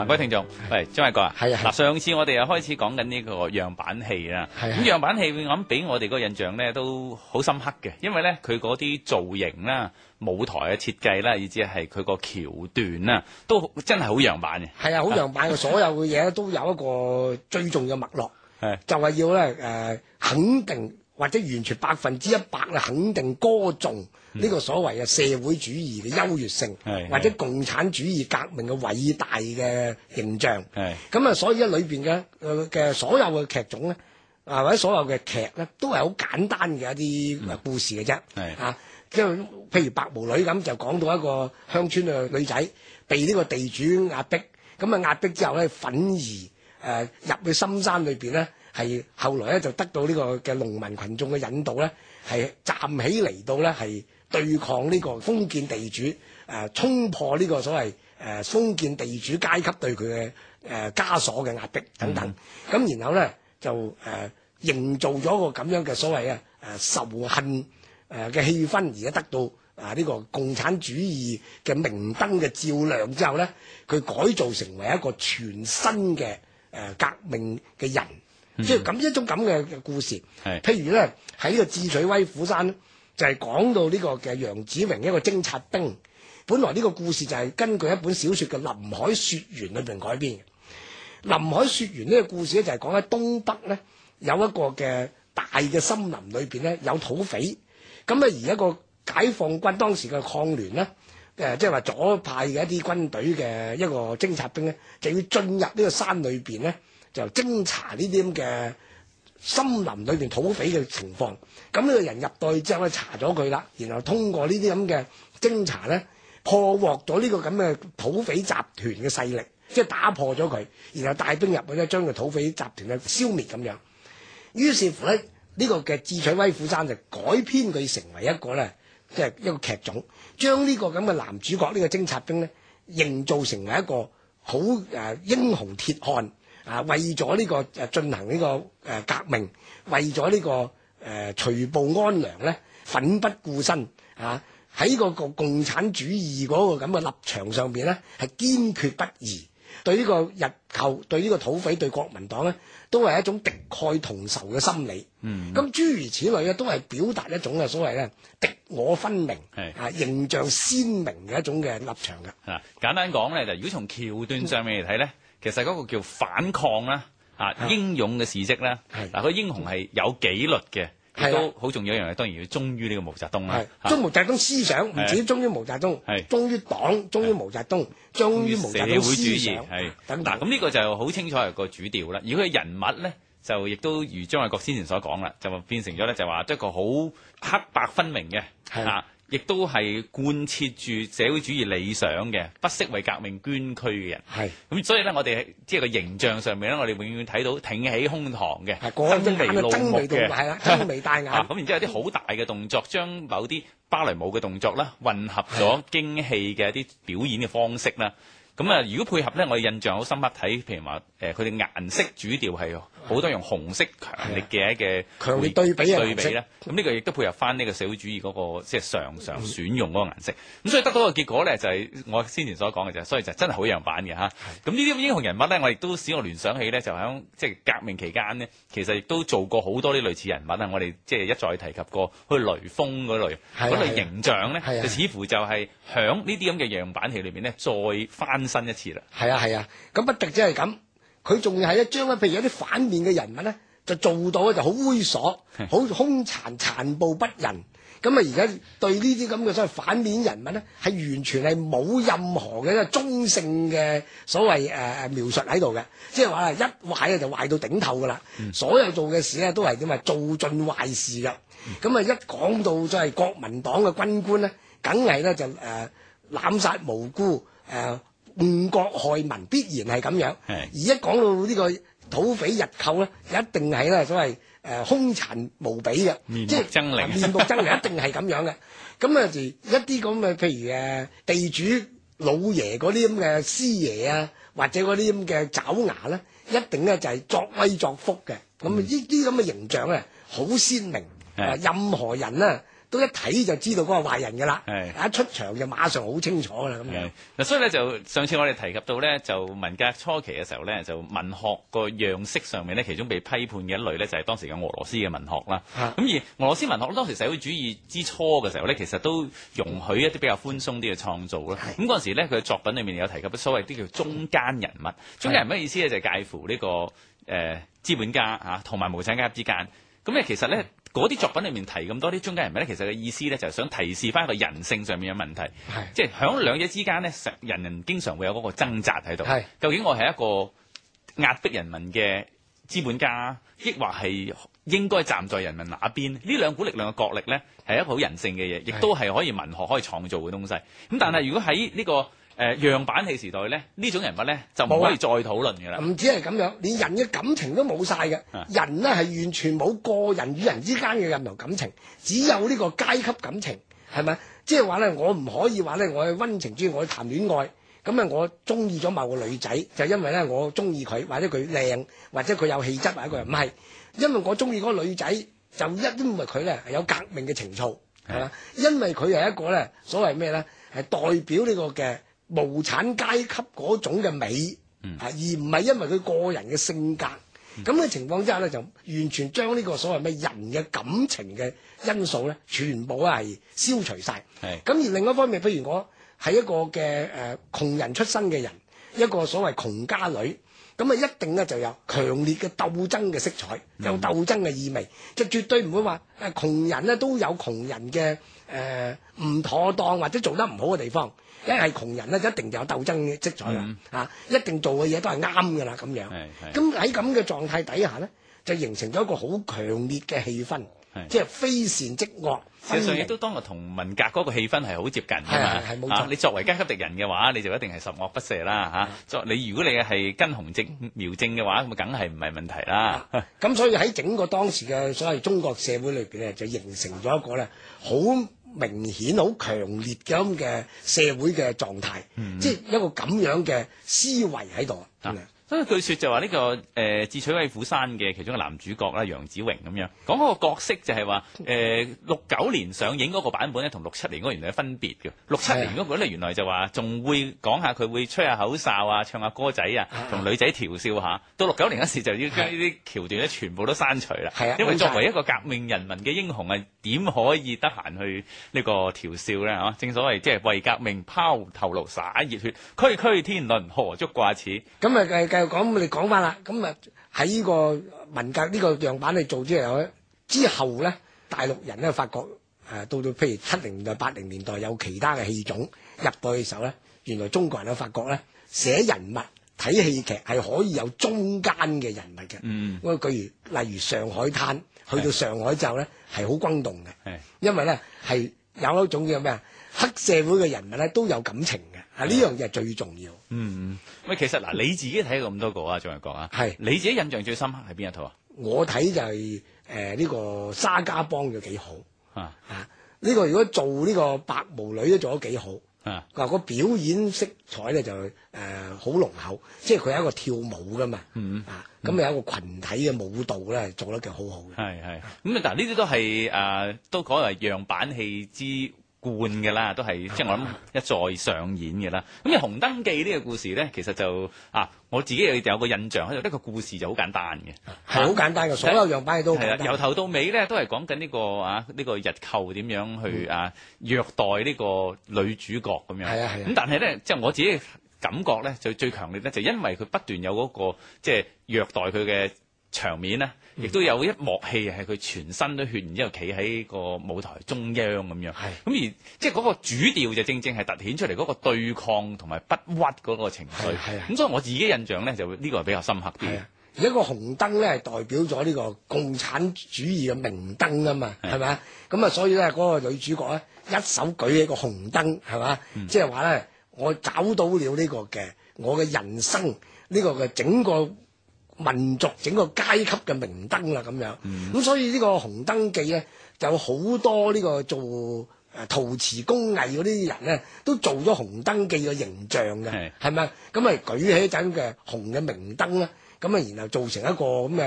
各位聽眾，喂，張偉國啊， 係啊係嗱，上次我哋又開始講緊呢個樣板戲啦。 係啊咁樣板戲我諗俾我哋個印象咧都好深刻嘅，因為咧佢嗰啲造型啦、舞台嘅設計啦，以至係佢個橋段啦，都真係好樣板嘅。 係啊，好樣板嘅，所有嘅嘢都有一個最重要嘅脈絡， 係就係要咧肯定或者完全100%咧肯定歌頌呢個所謂嘅社會主義嘅優越性，或者共產主義革命嘅偉大嘅形象。咁啊，所以裏邊嘅所有嘅劇種咧，或者所有嘅劇咧，都係好簡單嘅一啲故事嘅啫。即係譬如白毛女咁，就講到一個鄉村嘅女仔被呢個地主壓迫，咁啊壓迫之後咧，憤而入去深山裏邊咧，係後來咧就得到呢個嘅農民群眾嘅引導咧，係站起嚟到咧係對抗呢個封建地主，衝破呢個所謂封建地主階級對佢嘅枷鎖嘅壓迫等等。咁然後咧就營造咗一個咁樣嘅所謂仇恨嘅氣氛，而家得到呢個共產主義嘅明燈嘅照亮之後咧，佢改造成為一個全新嘅革命嘅人。即係咁一種咁嘅故事。譬如咧喺呢個智取威虎山，就係講到呢個嘅楊子榮一個偵察兵。本來呢個故事就係根據一本小說嘅《林海雪原》裏邊改編嘅。林海雪原呢個故事咧就係講喺東北咧有一個嘅大嘅森林裏邊咧有土匪，咁啊而一個解放軍當時嘅抗聯咧，即係話左派嘅一啲軍隊嘅一個偵察兵咧，就要進入呢個山裏邊咧，就偵查呢啲咁嘅森林裏邊土匪嘅情況。咁呢個人入到去之後咧，查咗佢啦，然後通過呢啲咁嘅偵查咧，破獲咗呢個咁嘅土匪集團嘅勢力，即係打破咗佢，然後帶兵入去咧，將個土匪集團咧消滅咁樣。於是乎咧，呢個嘅智取威虎山就改編佢成為一個咧，即係一個劇種，將呢個咁嘅男主角呢個偵察兵咧，營造成為一個好英雄鐵漢。為咗呢個進行呢個革命，為咗呢個除暴安良咧，奮不顧身喺個共產主義嗰個咁嘅立場上邊咧，係堅決不移。對呢個日寇，對呢個土匪，對國民黨咧，都係一種敵愾同仇嘅心理。咁諸如此類咧，都係表達一種嘅所謂咧敵我分明，形象鮮明嘅一種嘅立場嘅。 簡單講咧，就如果從橋段上面嚟睇咧。其實嗰個叫反抗啦，英勇嘅事蹟啦，嗱，個英雄係有紀律嘅，亦都好重要一樣嘢，當然要忠於呢個毛澤東啦。 忠毛澤東思想，唔止忠於毛澤東，忠於黨，忠於毛澤東，忠於毛澤東思想等等。 咁呢個就好清楚係個主調啦。如果佢人物咧，就亦都如張偉國先前所講啦，就變成咗咧就話一個好黑白分明嘅亦都係貫徹住社會主義理想嘅，不惜為革命捐軀嘅人。咁所以咧，我哋即係個形象上面咧，我哋永遠睇到挺起胸膛嘅， 爭眉怒目嘅， 爭眉大眼。 咁然之後有啲好大嘅動作，將某啲芭蕾舞嘅動作啦，混合咗京戲嘅一啲表演嘅方式啦。咁啊，如果配合咧，我哋印象好深刻睇，譬如話佢哋顏色主調係好多用紅色強烈嘅一個強烈對比咧。咁呢個亦都配合翻呢個社會主義嗰個即係常選用嗰個顏色。咁所以得到個結果咧，就係我先前所講嘅就係，所以就真係好樣板嘅嚇。咁呢啲英雄人物咧，我亦都使我聯想起咧，就喺即係革命期間呢，其實亦都做過好多啲類似人物啊。我哋即係一再提及過，好似雷鋒嗰類形象咧，就似乎就係響呢啲咁嘅樣板戲裏邊咧，再翻新一次啦。 咁不敵即係咁，佢仲要係一張咧，譬如有啲反面嘅人物咧，就做到咧就好猥瑣，好兇殘、殘暴不仁。咁啊，而家對呢啲咁嘅所謂反面人物咧，係完全係冇任何嘅中性嘅所謂描述喺度嘅，即係話一壞咧就壞到頂透噶啦。所有做嘅事咧都係點啊，做盡壞事噶。咁啊，一講到即係國民黨嘅軍官咧，梗係咧就濫殺無辜，誤國害民，必然係咁樣。而一講到呢個土匪日寇咧，一定係咧所謂兇殘無比嘅，即係面目猙獰，一定係咁樣嘅。咁啊，一啲咁嘅譬如地主老爺嗰啲咁嘅師爺啊，或者嗰啲咁嘅爪牙咧，一定咧就係作威作福嘅。咁呢啲咁嘅形象咧，好鮮明。任何人咧都一睇就知道嗰個壞人㗎啦。一出場就馬上好清楚㗎啦咁樣。 嗱，所以咧就上次我哋提及到咧，就文革初期嘅時候咧，就文學個樣式上面咧，其中被批判嘅一類咧，就係當時嘅俄羅斯嘅文學啦。咁而俄羅斯文學當時社會主義之初嘅時候咧，其實都容許一啲比較寬鬆啲嘅創造啦。咁嗰陣時咧，佢嘅作品裏面有提及所謂啲叫中間人物。中間人物嘅意思咧就係介乎呢個資本家同埋無產階級之間。咁咧其實咧嗰啲作品裏面提咁多啲中間人物咧，其實嘅意思咧就係想提示翻一個人性上面嘅問題，即係響兩者之間咧，人經常會有嗰個掙扎喺度。究竟我係一個壓迫人民嘅資本家，抑或係應該站在人民那邊？呢兩股力量嘅角力咧，係一個好人性嘅嘢，亦都係可以文學可以創造嘅東西。咁但係如果喺呢個樣板戲時代咧，呢種人物咧就唔可以再討論嘅啦。唔止係咁樣，連人嘅感情都冇晒嘅。人呢係完全冇個人與人之間嘅任何感情，只有呢個階級感情，係咪？即係話咧，我唔可以話咧，我係溫情主義，我去談戀愛。咁啊，我中意咗某個女仔，就因為咧我中意佢，或者佢靚，或者佢有氣質，或者佢唔係，因為我中意嗰個女仔，就因為佢咧係有革命嘅情操，係嘛？因為佢係一個咧所謂咩咧，係代表呢個嘅無產階級嗰種嘅美，而唔係因為佢個人嘅性格。咁嘅情況之下咧，就完全將呢個所謂咩人嘅感情嘅因素咧，全部係消除晒。咁而另一方面，譬如我係一個嘅窮人出身嘅人，一個所謂窮家女，咁啊一定咧就有強烈嘅鬥爭嘅色彩，有鬥爭嘅意味，就絕對唔會話窮人咧都有窮人嘅唔妥當或者做得唔好嘅地方。因為窮人咧，一定就有鬥爭嘅色彩啦，一定做嘅嘢都係啱㗎啦咁樣。咁喺咁嘅狀態底下咧，就形成咗一個好強烈嘅氣氛，即係非善即惡。 事實上亦都當日同文革嗰個氣氛係好接近㗎嘛。 係冇錯。 你作為階級敵人嘅話，你就一定係十惡不赦啦你如果你係跟紅正苗正嘅話，咁梗係唔係問題啦。 咁所以喺整個當時嘅所謂中國社會裏邊咧，就形成咗一個咧好明顯好強烈嘅咁嘅社會嘅狀態，即係一個咁樣嘅思維喺度。 所以據說就話呢個智取威虎山嘅其中嘅男主角啦，楊子榮咁樣講嗰個角色就係話69年上映嗰個版本咧，同67年嗰個原來有分別嘅。67年嗰個咧原來就話仲會講下佢會吹下口哨啊，唱下歌仔啊，同女仔調笑下。到69年嗰時就要將呢啲橋段咧全部都刪除啦。因為作為一個革命人民嘅英雄係點可以得閒去呢個調笑咧？正所謂即係為革命拋頭顱灑熱血，區區天倫何足掛齒。 咁啊繼續講，我哋講翻啦。咁啊喺呢個文革呢個樣板嚟做之後咧，大陸人咧發覺到譬如70年代、80年代有其他嘅戲種入到去嘅時候咧，原來中國人都發覺咧寫人物睇戲劇係可以有中間嘅人物嘅。我舉如例如《上海灘》，去到上海之後咧係好轟動嘅，因為咧係有一種叫咩黑社會嘅人物咧都有感情嘅。呢樣嘢係最重要。 喂，其實嗱，你自己睇過咁多個啊，張偉國啊，你自己印象最深刻係邊一套啊？ 我睇就係呢個沙家幫就幾好呢個如果做呢個白毛女都做得幾好個表演色彩咧就好濃厚，即係佢係一個跳舞噶嘛咁有一個群體嘅舞蹈咧做得幾好好嘅。 咁嗱，呢啲都係都講為樣板戲之冠嘅啦，都係即係我諗一再上演嘅啦。咁《紅燈記》呢個故事咧，其實就我自己有個印象喺度，呢個故事就好簡單嘅， 係好簡單嘅，所有樣板戲都係啦。 由頭到尾咧，都係講緊呢個日寇點樣去虐待呢個女主角咁樣。咁但係咧，即係我自己感覺咧，就最強烈咧，就因為佢不斷有嗰個即係虐待佢嘅場面咧，亦都有一幕戲係佢全身都血，然之後企喺個舞台中央咁樣。咁而即係嗰個主調就正正係凸顯出嚟嗰個對抗同埋不屈嗰個情緒。咁所以我自己印象咧，就呢個係比較深刻啲。而一個紅燈咧係代表咗呢個共產主義嘅明燈啊嘛，係咪？咁所以咧嗰個女主角咧一手舉起個紅燈，係嘛？即係話咧，我找到了呢個嘅我嘅人生呢個嘅整個民族整個階級嘅明燈啦咁樣。咁所以呢個紅燈記咧就有好多呢個做陶瓷工藝嗰啲人咧都做咗紅燈記嘅形象嘅，係咪？咁舉起一盞嘅紅嘅明燈啦，咁然後做成一個咁嘅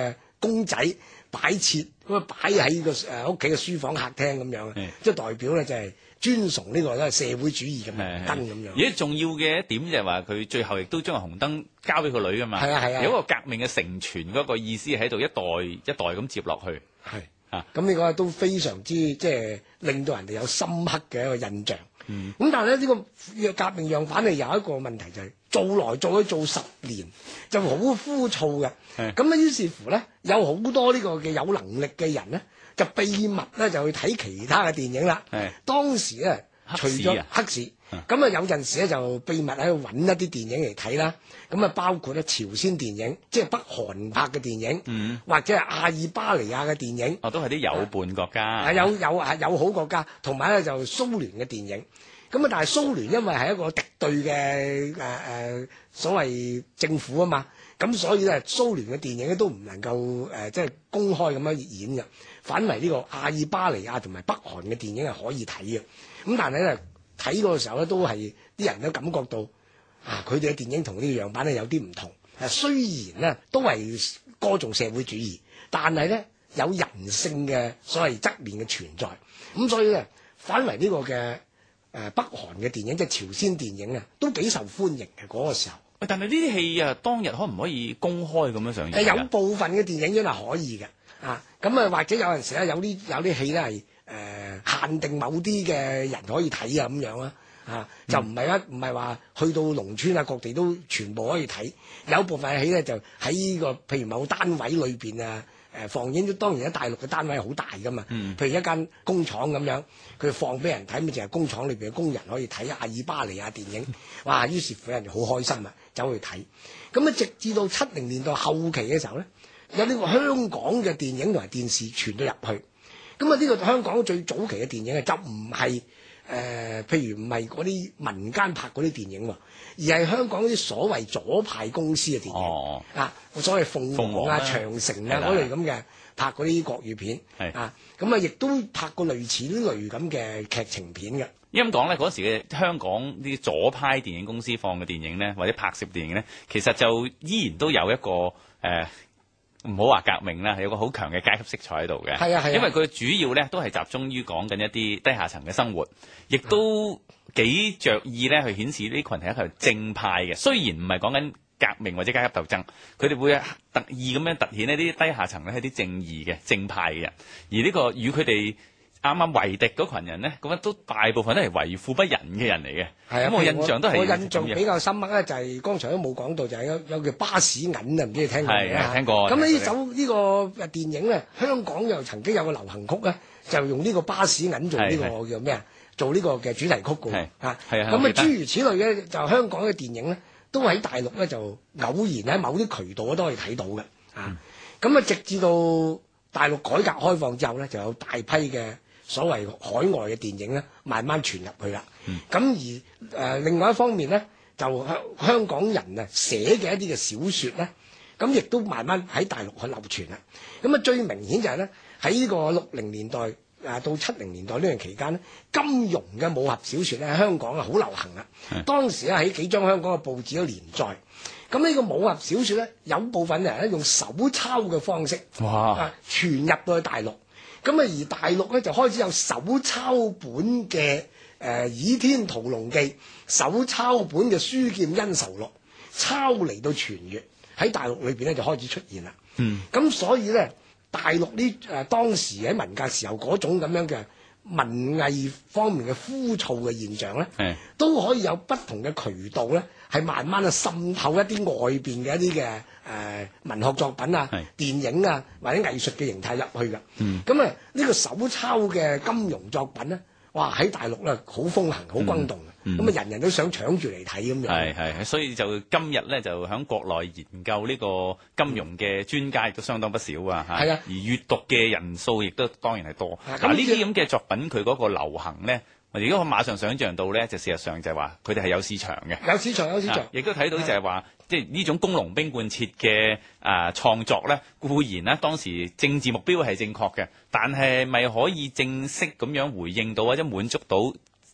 公仔擺設咁啊，擺喺個屋企嘅書房客廳咁樣，即係代表咧就係尊崇呢個咧社會主義嘅明燈咁樣。 而家重要嘅一點就係話佢最後亦都將個紅燈交俾個女㗎嘛。係啊，有一個革命嘅承傳嗰個意思喺度，一代一代咁接落去。 係啊，咁呢個都非常之即係令到人哋有深刻嘅一個印象。咁但係咧呢個革命樣板係有一個問題就係做來做去做10年就好枯燥嘅。咁咧於是乎咧有好多呢個嘅有能力嘅人咧就秘密咧就去睇其他嘅電影啦。當時咧除咗黑市，咁啊有陣時咧就秘密喺度揾一啲電影嚟睇啦。咁啊包括咧朝鮮電影，即係北韓拍嘅電影，或者係阿爾巴尼亞嘅電影。都係啲友伴國家。友好國家，同埋咧就蘇聯嘅電影。咁啊，但係蘇聯因為係一個敵對嘅所謂政府啊嘛，咁所以咧蘇聯嘅電影咧都唔能夠即係公開咁樣演嘅，反為呢個阿爾巴尼亞同埋北韓嘅電影係可以睇嘅。咁但係咧睇嗰個時候咧，都係啲人都感覺到佢哋嘅電影同呢個樣板咧有啲唔同。雖然咧都係歌頌社會主義，但係咧有人性嘅所謂側面嘅存在。咁所以咧反為呢個嘅北韓嘅電影，即係朝鮮電影啊，都幾受歡迎嘅嗰個時候。但係呢啲戲啊，當日可唔可以公開咁樣上映？有部分嘅電影院係可以嘅，咁啊或者有陣時咧有啲戲咧係限定某啲嘅人可以睇啊咁樣啦，就唔係話去到農村啊各地都全部可以睇，有部分嘅戲咧就喺呢個譬如某單位裏邊啊。放映咗，當然喺大陸嘅單位係好大噶嘛，譬如一間工廠咁樣，佢放俾人睇，咪淨係工廠裏邊嘅工人可以睇阿爾巴尼亞電影，哇！於是乎人哋好開心啊，走去睇。咁啊，直至到70年代後期嘅時候咧，有呢個香港嘅電影同埋電視傳咗入去。咁啊，呢個香港最早期嘅電影就唔係譬如唔係嗰啲民間拍嗰啲電影喎，而係香港啲所謂左派公司嘅電影，所謂鳳凰啊、長城啊嗰類咁嘅拍嗰啲國語片，咁啊亦都拍過類似呢類咁嘅劇情片嘅。咁講咧，嗰時嘅香港啲左派電影公司放嘅電影咧，或者拍攝電影咧，其實就依然都有一個唔好話革命啦，有個好強嘅階級色彩喺度嘅。因為佢主要咧都係集中於講緊一啲低下層嘅生活，亦都幾着意咧去顯示呢群體係正派嘅。雖然唔係講緊革命或者階級鬥爭，佢哋會特意咁樣突顯呢啲低下層咧係啲正義嘅正派嘅人，而呢個與佢哋啱啱為敵嗰群人咧，咁都大部分都係為富不仁嘅人嚟嘅。咁我印象都係我印象比較深刻咧，就係剛才都冇講到，就係有叫巴士銀啊，唔知你聽過未啊？聽過。咁呢個電影咧，香港又曾經有個流行曲咧，就用呢個巴士銀做呢個叫咩啊？做呢個嘅主題曲嘅。咁啊，諸如此類嘅，就香港嘅電影咧，都喺大陸咧就偶然喺某啲渠道都可以睇到嘅。咁啊，直至到大陸改革開放之後咧，就有大批嘅所謂海外嘅電影咧，慢慢傳入去啦。咁而另外一方面咧，就香港人啊寫嘅一啲嘅小説咧，咁亦都慢慢喺大陸去流傳啦。咁啊，最明顯就係咧喺呢個60年代到70年代呢段期間咧，金庸嘅武俠小説咧喺香港啊好流行啦。當時咧喺幾張香港嘅報紙都連載。咁呢個武俠小説咧，有部分人咧用手抄嘅方式傳入到去大陸。咁啊，而大陸咧就開始有手抄本嘅《倚天屠龍記》，手抄本嘅《書劍恩仇錄》，抄嚟到傳閱喺大陸裏邊咧就開始出現啦。咁所以咧，大陸呢當時喺文革時候嗰種咁樣嘅文藝方面嘅枯燥嘅現象咧，都可以有不同嘅渠道咧，係慢慢滲透一啲外邊嘅一啲嘅文學作品啊、電影啊或者藝術嘅形態入去㗎。咁啊，呢個手抄嘅金庸作品咧，哇喺大陸咧好風行、好轟動嘅。咁啊，人人都想搶住嚟睇咁樣。係，所以就今日咧就喺國內研究呢個金庸嘅專家亦都相當不少啊。而閱讀嘅人數亦都當然係多。嗱，呢啲咁嘅作品佢嗰個流行咧，如果我馬上想像到咧，就事實上就係話佢哋係有市場嘅，有市場，亦都睇到就係話，即係呢種工農兵貫徹嘅創作咧，固然咧當時政治目標係正確嘅，但係咪可以正式咁樣回應到或者滿足到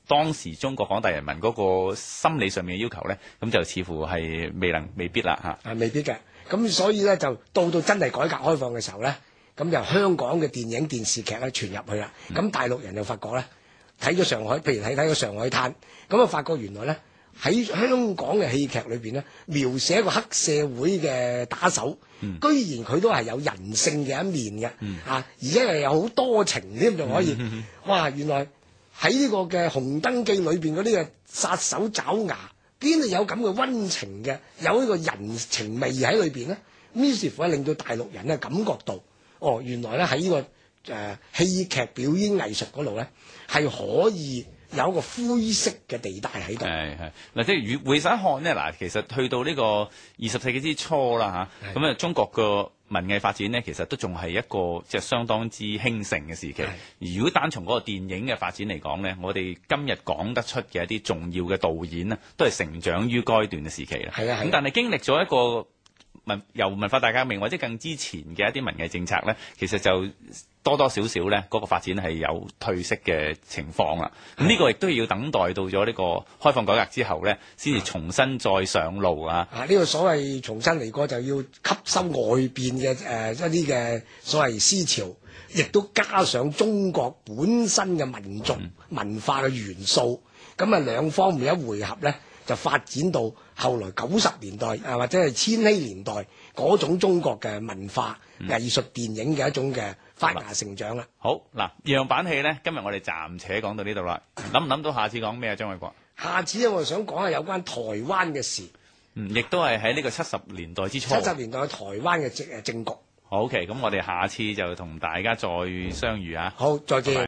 當時中國廣大人民嗰個心理上面嘅要求咧，咁就似乎係未必啦嚇。 未必嘅。咁所以咧就到真係改革開放嘅時候咧，咁就香港嘅電影電視劇咧傳入去啦。咁大陸人就發覺咧，睇咗上海，譬如睇咗《上海灘》，咁啊發覺原來咧喺香港嘅戲劇裏邊咧，描寫一個黑社會嘅打手，居然佢都係有人性嘅一面嘅，而且係有好多情添，仲可以，哇！原來喺呢個嘅《紅燈記》裏邊嗰啲嘅殺手爪牙，邊度有咁嘅溫情嘅，有呢個人情味喺裏邊咧？於是乎咧，令到大陸人咧感覺到，哦，原來咧喺呢個戲劇表演藝術嗰度咧，係可以有一個灰色嘅地帶喺度。 係嗱，即係回首看呢，嗱，其實去到呢個20世紀之初啦嚇，咁中國個文藝發展呢，其實都仲係一個即係相當之興盛嘅時期。如果單從嗰個電影嘅發展嚟講呢，我哋今日講得出嘅一啲重要嘅導演呢，都係成長於該段嘅時期啦。咁但係經歷咗一個由文化大革命或者更之前嘅一啲文藝政策呢，其實就多多少少呢嗰個發展係有退色嘅情況啦。咁呢個亦都要等待到咗呢個開放改革之後呢，先至重新再上路啊！ 呢個所謂重新嚟過，就要吸收外邊嘅一啲嘅所謂思潮，亦都加上中國本身嘅民族文化嘅元素，咁兩方面一匯合呢，就發展到後來90年代或者係千禧年代嗰種中國嘅文化、藝術電影嘅一種嘅發芽成長啦。 好嗱，樣板戲呢，今日我哋暫且講到呢度啦。諗唔諗到下次講咩啊？張偉國， 下次我想講下有關台灣嘅事。 亦都係喺呢個70年代之初。70 年代台灣嘅政局。 好，OK，咁我哋下次就同大家再相遇啊。 好，再見。拜拜。